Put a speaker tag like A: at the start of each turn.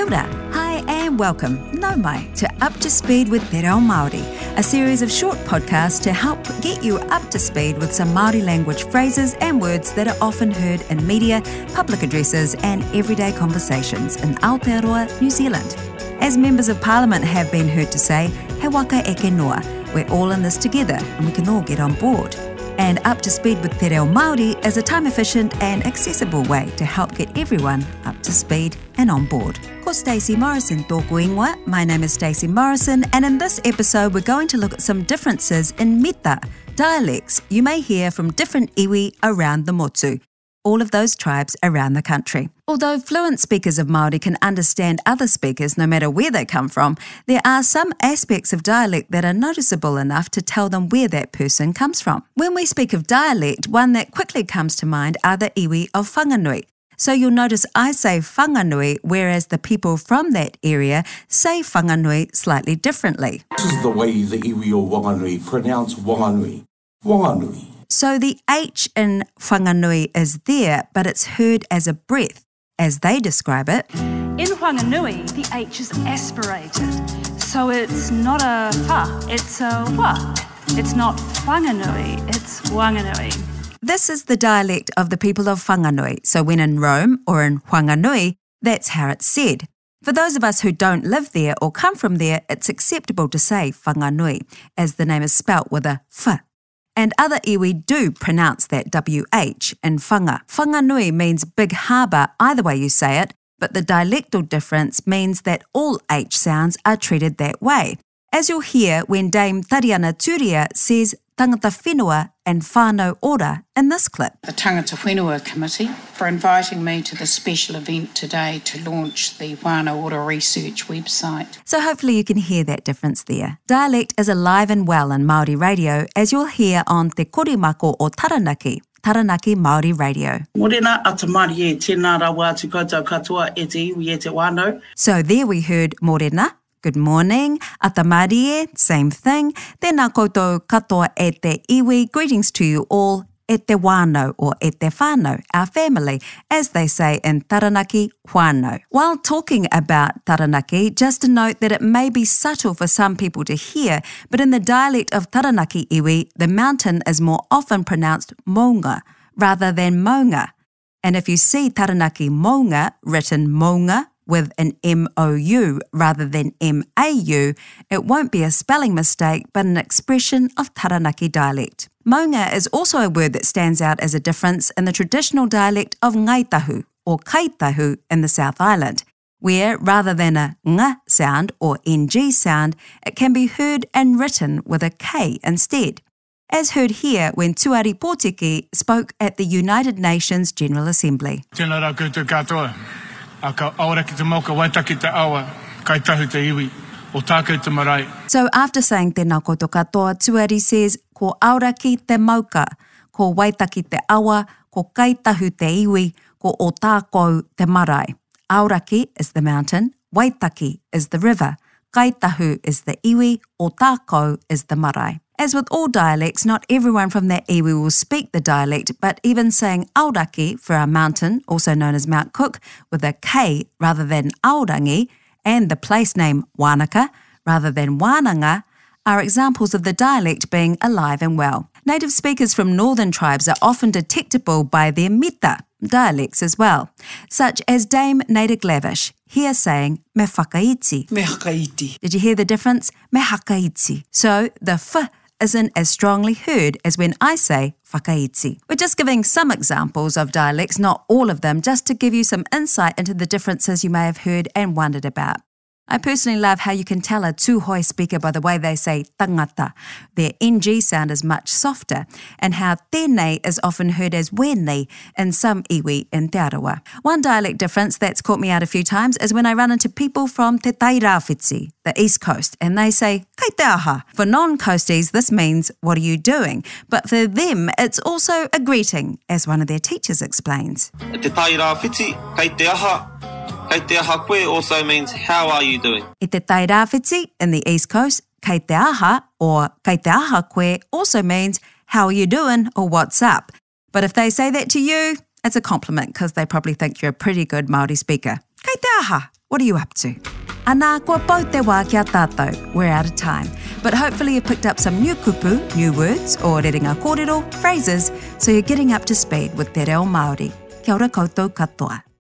A: Kia ora. Hi and welcome, nau mai, to Up to Speed with Te Reo Māori, a series of short podcasts to help get you up to speed with some Māori language phrases and words that are often heard in media, public addresses and everyday conversations in Aotearoa, New Zealand. As members of Parliament have been heard to say, he waka eke noa, we're all in this together and we can all get on board. And Up to Speed with Te Reo Māori is a time-efficient and accessible way to help get everyone up to speed and on board. Ko Stacey Morrison tōku ingoa. My name is Stacey Morrison, and in this episode we're going to look at some differences in mita, dialects you may hear from different iwi around the motu, all of those tribes around the country. Although fluent speakers of Māori can understand other speakers no matter where they come from, there are some aspects of dialect that are noticeable enough to tell them where that person comes from. When we speak of dialect, one that quickly comes to mind are the iwi of Whanganui. So you'll notice I say Whanganui, whereas the people from that area say Whanganui slightly differently.
B: This is the way the iwi of Whanganui pronounce Whanganui. Whanganui.
A: So the H in Whanganui is there, but it's heard as a breath, as they describe it.
C: In Whanganui, the H is aspirated, so it's not a wha, it's a wa. It's not Whanganui, it's Wanganui.
A: This is the dialect of the people of Whanganui, so when in Rome or in Whanganui, that's how it's said. For those of us who don't live there or come from there, it's acceptable to say Whanganui, as the name is spelt with a f. And other iwi do pronounce that WH in whanga. Whanganui means big harbour, either way you say it, but the dialectal difference means that all H sounds are treated that way. As you'll hear when Dame Tariana Turia says tangata whenua and whānau ora in this clip.
D: The Tangata Whenua Committee for inviting me to the special event today to launch the Whānau Ora Research website.
A: So hopefully you can hear that difference there. Dialect is alive and well in Māori radio, as you'll hear on Te Korimako o Taranaki, Taranaki Māori Radio.
E: Morena atamari e tēnā rawa atu koutou katoa e te iwi e te wānau.
A: So there we heard morena, good morning, atamarie, same thing. Tēnā koutou katoa e te iwi, greetings to you all, e te wānau or e te whānau, our family, as they say in Taranaki, whānau. While talking about Taranaki, just to note that it may be subtle for some people to hear, but in the dialect of Taranaki iwi, the mountain is more often pronounced maunga rather than maunga. And if you see Taranaki maunga written maunga, with an M-O-U rather than M-A-U, it won't be a spelling mistake but an expression of Taranaki dialect. Maunga is also a word that stands out as a difference in the traditional dialect of Ngaitahu or Kaitahu in the South Island, where rather than a nga sound or ng sound, it can be heard and written with a K instead, as heard here when Tuari Pōtiki spoke at the United Nations General Assembly.
F: Tēnā rā koutou katoa. Aka aura ki te mauka waitaki te awa, kai tahu te iwi, o tākou te marae.
A: So after saying tēnā koutou katoa, Tuari says, ko aura ki te mauka, ko waitaki te awa, ko kai tahu te iwi, ko o tākou te marae. Auraki is the mountain, waitaki is the river, kai tahu is the iwi, o tākou is the marae. As with all dialects, not everyone from that iwi will speak the dialect, but even saying Auraki for our mountain, also known as Mount Cook, with a K rather than Aurangi, and the place name Wanaka rather than Wananga, are examples of the dialect being alive and well. Native speakers from northern tribes are often detectable by their mita, dialects as well, such as Dame Nada Glavish, here saying me whakaiti.
E: Me hakaiti.
A: Did you hear the difference? Me hakaiti. So the f isn't as strongly heard as when I say whakaiti. We're just giving some examples of dialects, not all of them, just to give you some insight into the differences you may have heard and wondered about. I personally love how you can tell a Tūhoe speaker by the way they say tangata. Their NG sound is much softer, and how tēnei is often heard as wēnei in some iwi in Te Arawa. One dialect difference that's caught me out a few times is when I run into people from Te Tairawhiti, the East Coast, and they say, kai te aha. For non-coasties, this means, what are you doing? But for them, it's also a greeting, as one of their teachers explains.
G: Te Tairawhiti, kai te aha. Kei te aha koe also means, how are you doing?
A: I te Tairawhiti in the East Coast, kei te aha or kei te aha koe also means, how are you doing or what's up? But if they say that to you, it's a compliment because they probably think you're a pretty good Māori speaker. Kei te aha What are you up to? Ana, kua pau te wā kia tātou. We're out of time. But hopefully you've picked up some new kupu, new words, or rerenga kōrero, phrases, so you're getting up to speed with Te Reo Māori. Kia ora koutou katoa.